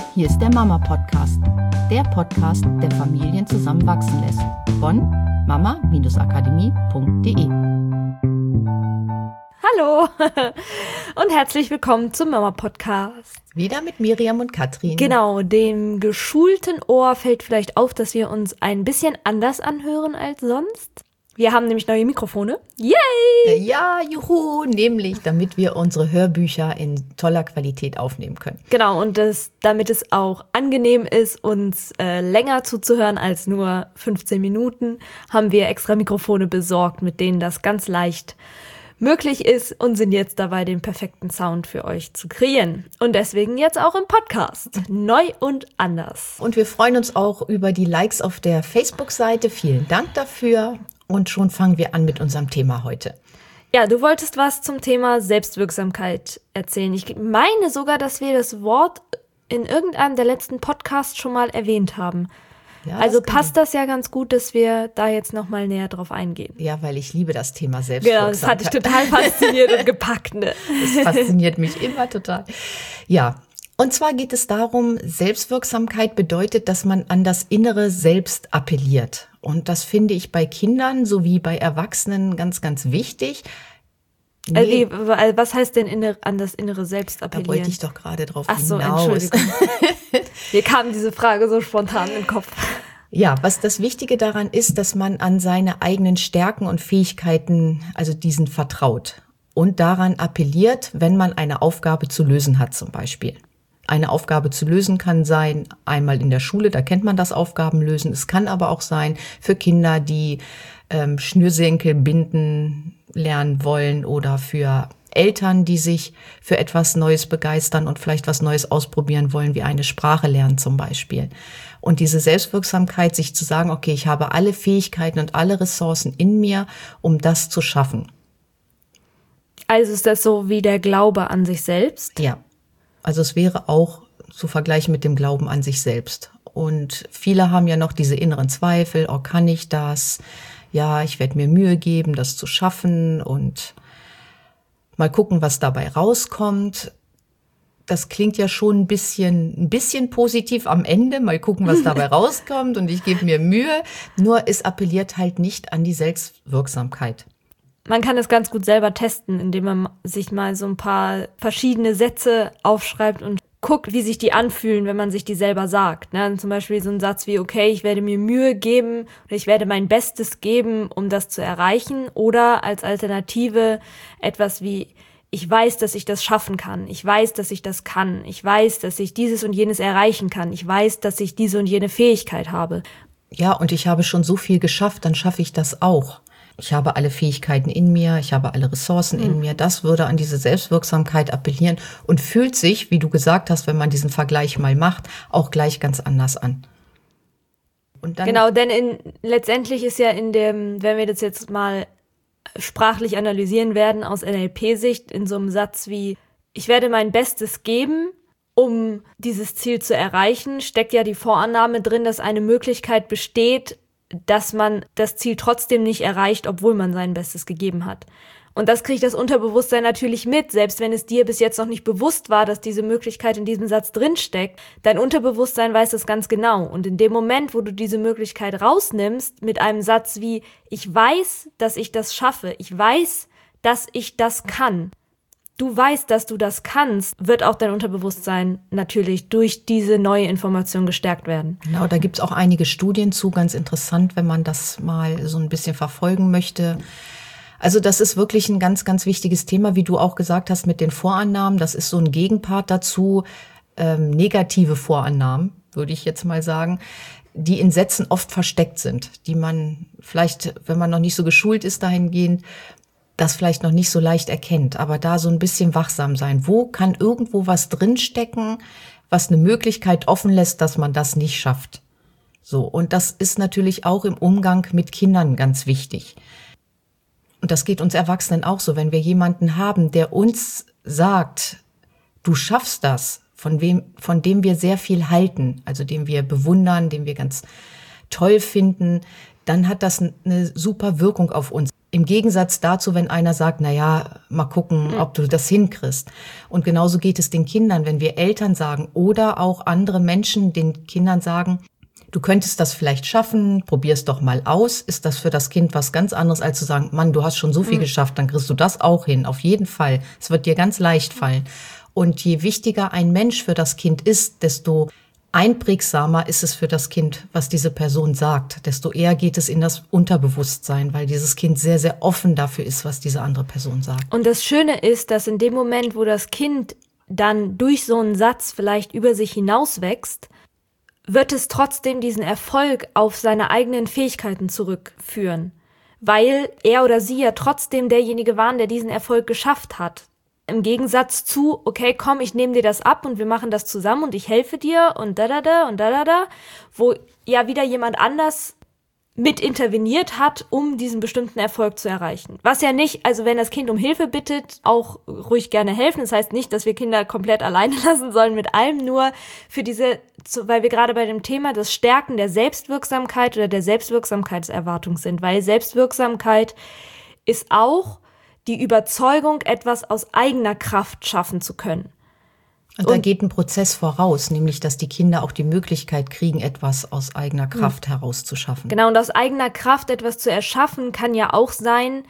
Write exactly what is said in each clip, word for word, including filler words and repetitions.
Hier ist der Mama-Podcast, der Podcast, der Familien zusammenwachsen lässt. Von mama akademie punkt de. Hallo und herzlich willkommen zum Mama-Podcast. Wieder mit Miriam und Katrin. Genau, dem geschulten Ohr fällt vielleicht auf, dass wir uns ein bisschen anders anhören als sonst. Wir haben nämlich neue Mikrofone. Yay! Ja, juhu, nämlich damit wir unsere Hörbücher in toller Qualität aufnehmen können. Genau, und das, damit es auch angenehm ist, uns äh, länger zuzuhören als nur fünfzehn Minuten, haben wir extra Mikrofone besorgt, mit denen das ganz leicht möglich ist und sind jetzt dabei, den perfekten Sound für euch zu kreieren. Und deswegen jetzt auch im Podcast. Neu und anders. Und wir freuen uns auch über die Likes auf der Facebook-Seite. Vielen Dank dafür. Und schon fangen wir an mit unserem Thema heute. Ja, du wolltest was zum Thema Selbstwirksamkeit erzählen. Ich meine sogar, dass wir das Wort in irgendeinem der letzten Podcasts schon mal erwähnt haben. Ja, also das passt das ja ganz gut, dass wir da jetzt nochmal näher drauf eingehen. Ja, weil ich liebe das Thema Selbstwirksamkeit. Genau, das hat dich total fasziniert und gepackt, ne? Das fasziniert mich immer total. Ja, und zwar geht es darum, Selbstwirksamkeit bedeutet, dass man an das innere Selbst appelliert. Und das finde ich bei Kindern sowie bei Erwachsenen ganz, ganz wichtig. Nee. Also, was heißt denn inner, an das innere Selbst appellieren? Da wollte ich doch gerade drauf Ach so, hinaus. Entschuldigung. Mir kam diese Frage so spontan in den Kopf. Ja, was das Wichtige daran ist, dass man an seine eigenen Stärken und Fähigkeiten, also diesen vertraut und daran appelliert, wenn man eine Aufgabe zu lösen hat zum Beispiel. Eine Aufgabe zu lösen kann sein, einmal in der Schule, da kennt man das Aufgabenlösen. Es kann aber auch sein für Kinder, die ähm, Schnürsenkel binden lernen wollen oder für Eltern, die sich für etwas Neues begeistern und vielleicht was Neues ausprobieren wollen, wie eine Sprache lernen zum Beispiel. Und diese Selbstwirksamkeit, sich zu sagen, okay, ich habe alle Fähigkeiten und alle Ressourcen in mir, um das zu schaffen. Also ist das so wie der Glaube an sich selbst? Ja. Also es wäre auch zu vergleichen mit dem Glauben an sich selbst. Und viele haben ja noch diese inneren Zweifel, oh, kann ich das? Ja, ich werde mir Mühe geben, das zu schaffen und mal gucken, was dabei rauskommt. Das klingt ja schon ein bisschen, ein bisschen positiv am Ende. Mal gucken, was dabei rauskommt und ich gebe mir Mühe. Nur es appelliert halt nicht an die Selbstwirksamkeit. Man kann es ganz gut selber testen, indem man sich mal so ein paar verschiedene Sätze aufschreibt und guckt, wie sich die anfühlen, wenn man sich die selber sagt. Ne? Zum Beispiel so ein Satz wie, okay, ich werde mir Mühe geben oder ich werde mein Bestes geben, um das zu erreichen. Oder als Alternative etwas wie, ich weiß, dass ich das schaffen kann. Ich weiß, dass ich das kann. Ich weiß, dass ich dieses und jenes erreichen kann. Ich weiß, dass ich diese und jene Fähigkeit habe. Ja, und ich habe schon so viel geschafft, dann schaffe ich das auch. Ich habe alle Fähigkeiten in mir, ich habe alle Ressourcen in mhm. mir. Das würde an diese Selbstwirksamkeit appellieren und fühlt sich, wie du gesagt hast, wenn man diesen Vergleich mal macht, auch gleich ganz anders an. Und dann genau, denn in, letztendlich ist ja in dem, wenn wir das jetzt mal sprachlich analysieren werden aus N L P-Sicht, in so einem Satz wie, ich werde mein Bestes geben, um dieses Ziel zu erreichen, steckt ja die Vorannahme drin, dass eine Möglichkeit besteht, dass man das Ziel trotzdem nicht erreicht, obwohl man sein Bestes gegeben hat. Und das kriegt das Unterbewusstsein natürlich mit, selbst wenn es dir bis jetzt noch nicht bewusst war, dass diese Möglichkeit in diesem Satz drinsteckt. Dein Unterbewusstsein weiß das ganz genau. Und in dem Moment, wo du diese Möglichkeit rausnimmst, mit einem Satz wie, ich weiß, dass ich das schaffe, ich weiß, dass ich das kann, du weißt, dass du das kannst, wird auch dein Unterbewusstsein natürlich durch diese neue Information gestärkt werden. Genau, da gibt's auch einige Studien zu, ganz interessant, wenn man das mal so ein bisschen verfolgen möchte. Also das ist wirklich ein ganz, ganz wichtiges Thema, wie du auch gesagt hast, mit den Vorannahmen. Das ist so ein Gegenpart dazu, ähm, negative Vorannahmen, würde ich jetzt mal sagen, die in Sätzen oft versteckt sind, die man vielleicht, wenn man noch nicht so geschult ist dahingehend, das vielleicht noch nicht so leicht erkennt, aber da so ein bisschen wachsam sein. Wo kann irgendwo was drinstecken, was eine Möglichkeit offen lässt, dass man das nicht schafft? So, und das ist natürlich auch im Umgang mit Kindern ganz wichtig. Und das geht uns Erwachsenen auch so, wenn wir jemanden haben, der uns sagt, du schaffst das, von wem, von dem wir sehr viel halten, also den wir bewundern, den wir ganz toll finden, dann hat das eine super Wirkung auf uns. Im Gegensatz dazu, wenn einer sagt, na ja, mal gucken, ob du das hinkriegst. Und genauso geht es den Kindern, wenn wir Eltern sagen oder auch andere Menschen den Kindern sagen, du könntest das vielleicht schaffen, probier's doch mal aus, ist das für das Kind was ganz anderes, als zu sagen, Mann, du hast schon so viel mhm. geschafft, dann kriegst du das auch hin, auf jeden Fall. Es wird dir ganz leicht fallen. Und je wichtiger ein Mensch für das Kind ist, desto einprägsamer ist es für das Kind, was diese Person sagt, desto eher geht es in das Unterbewusstsein, weil dieses Kind sehr, sehr offen dafür ist, was diese andere Person sagt. Und das Schöne ist, dass in dem Moment, wo das Kind dann durch so einen Satz vielleicht über sich hinauswächst, wird es trotzdem diesen Erfolg auf seine eigenen Fähigkeiten zurückführen, weil er oder sie ja trotzdem derjenige waren, der diesen Erfolg geschafft hat. Im Gegensatz zu, okay, komm, ich nehme dir das ab und wir machen das zusammen und ich helfe dir und da, da, da und da, da, da, wo ja wieder jemand anders mit interveniert hat, um diesen bestimmten Erfolg zu erreichen. Was ja nicht, also wenn das Kind um Hilfe bittet, auch ruhig gerne helfen. Das heißt nicht, dass wir Kinder komplett alleine lassen sollen mit allem, nur für diese, weil wir gerade bei dem Thema das Stärken der Selbstwirksamkeit oder der Selbstwirksamkeitserwartung sind, weil Selbstwirksamkeit ist auch die Überzeugung, etwas aus eigener Kraft schaffen zu können. Und, und da geht ein Prozess voraus, nämlich, dass die Kinder auch die Möglichkeit kriegen, etwas aus eigener Kraft mh. herauszuschaffen. Genau, und aus eigener Kraft etwas zu erschaffen, kann ja auch sein,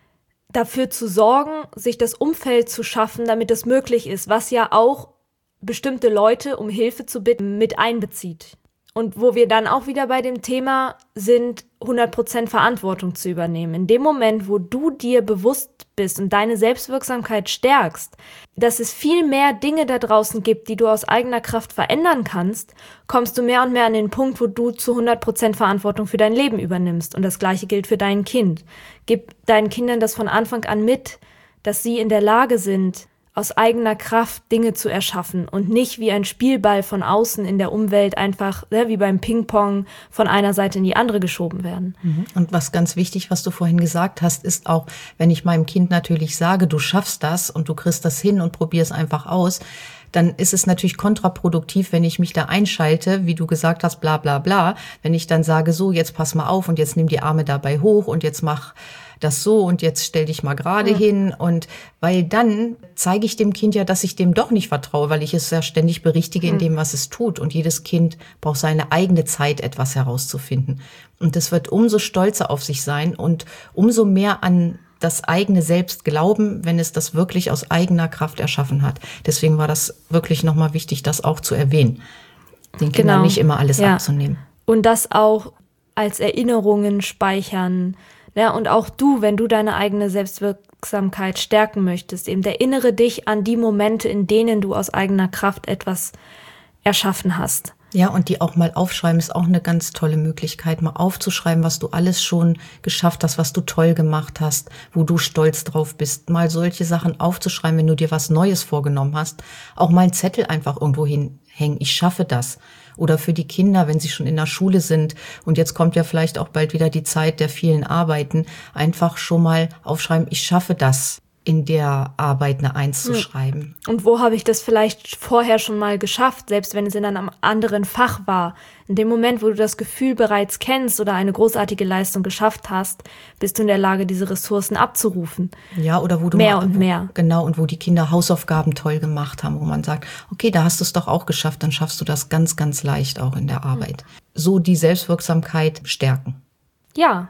dafür zu sorgen, sich das Umfeld zu schaffen, damit es möglich ist, was ja auch bestimmte Leute, um Hilfe zu bitten, mit einbezieht. Und wo wir dann auch wieder bei dem Thema sind, hundert Prozent Verantwortung zu übernehmen. In dem Moment, wo du dir bewusst bist und deine Selbstwirksamkeit stärkst, dass es viel mehr Dinge da draußen gibt, die du aus eigener Kraft verändern kannst, kommst du mehr und mehr an den Punkt, wo du zu hundert Prozent Verantwortung für dein Leben übernimmst. Und das Gleiche gilt für dein Kind. Gib deinen Kindern das von Anfang an mit, dass sie in der Lage sind, aus eigener Kraft Dinge zu erschaffen und nicht wie ein Spielball von außen in der Umwelt einfach, ja, wie beim Ping-Pong, von einer Seite in die andere geschoben werden. Und was ganz wichtig, was du vorhin gesagt hast, ist auch, wenn ich meinem Kind natürlich sage, du schaffst das und du kriegst das hin und probier's einfach aus, dann ist es natürlich kontraproduktiv, wenn ich mich da einschalte, wie du gesagt hast, bla bla bla, wenn ich dann sage, so, jetzt pass mal auf und jetzt nimm die Arme dabei hoch und jetzt mach das so und jetzt stell dich mal gerade mhm. hin. Und weil dann zeige ich dem Kind ja, dass ich dem doch nicht vertraue, weil ich es ja ständig berichtige mhm. in dem, was es tut. Und jedes Kind braucht seine eigene Zeit, etwas herauszufinden. Und es wird umso stolzer auf sich sein und umso mehr an das eigene Selbst glauben, wenn es das wirklich aus eigener Kraft erschaffen hat. Deswegen war das wirklich nochmal wichtig, das auch zu erwähnen. Den Kindern genau. nicht immer alles ja. abzunehmen. Und das auch als Erinnerungen speichern. Ja, und auch du, wenn du deine eigene Selbstwirksamkeit stärken möchtest, eben erinnere dich an die Momente, in denen du aus eigener Kraft etwas erschaffen hast. Ja, und die auch mal aufschreiben, ist auch eine ganz tolle Möglichkeit, mal aufzuschreiben, was du alles schon geschafft hast, was du toll gemacht hast, wo du stolz drauf bist. Mal solche Sachen aufzuschreiben, wenn du dir was Neues vorgenommen hast. Auch mal einen Zettel einfach irgendwo hinhängen, ich schaffe das. Oder für die Kinder, wenn sie schon in der Schule sind und jetzt kommt ja vielleicht auch bald wieder die Zeit der vielen Arbeiten, einfach schon mal aufschreiben, ich schaffe das, in der Arbeit eine Eins zu schreiben. Und wo habe ich das vielleicht vorher schon mal geschafft, selbst wenn es in einem anderen Fach war? In dem Moment, wo du das Gefühl bereits kennst oder eine großartige Leistung geschafft hast, bist du in der Lage, diese Ressourcen abzurufen. Ja, oder wo du mehr mal, und mehr. Genau, und wo die Kinder Hausaufgaben toll gemacht haben, wo man sagt, okay, da hast du es doch auch geschafft, dann schaffst du das ganz, ganz leicht auch in der Arbeit. Mhm. So die Selbstwirksamkeit stärken. Ja.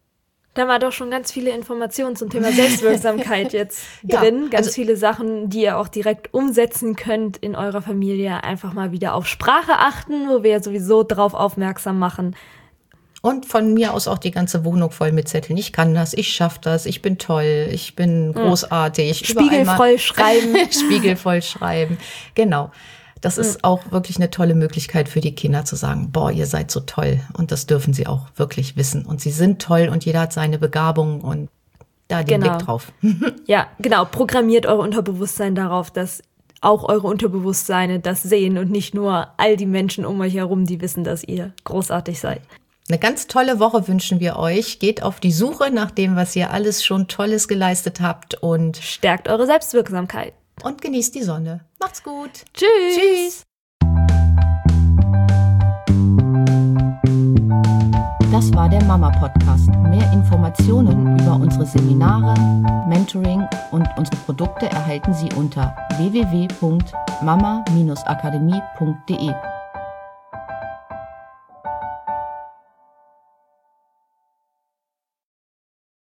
Da war doch schon ganz viele Informationen zum Thema Selbstwirksamkeit jetzt ja, drin. Ganz also, viele Sachen, die ihr auch direkt umsetzen könnt in eurer Familie. Einfach mal wieder auf Sprache achten, wo wir ja sowieso drauf aufmerksam machen. Und von mir aus auch die ganze Wohnung voll mit Zetteln. Ich kann das, ich schaffe das, ich bin toll, ich bin großartig. Spiegelvoll schreiben. Spiegelvoll schreiben, genau. Das ist auch wirklich eine tolle Möglichkeit für die Kinder zu sagen, boah, ihr seid so toll. Und das dürfen sie auch wirklich wissen. Und sie sind toll und jeder hat seine Begabung und da den genau. Blick drauf. Ja, genau. Programmiert euer Unterbewusstsein darauf, dass auch eure Unterbewusstseine das sehen und nicht nur all die Menschen um euch herum, die wissen, dass ihr großartig seid. Eine ganz tolle Woche wünschen wir euch. Geht auf die Suche nach dem, was ihr alles schon Tolles geleistet habt und stärkt eure Selbstwirksamkeit. Und genießt die Sonne. Macht's gut. Tschüss. Tschüss. Das war der Mama Podcast. Mehr Informationen über unsere Seminare, Mentoring und unsere Produkte erhalten Sie unter w w w punkt mama Bindestrich akademie punkt de.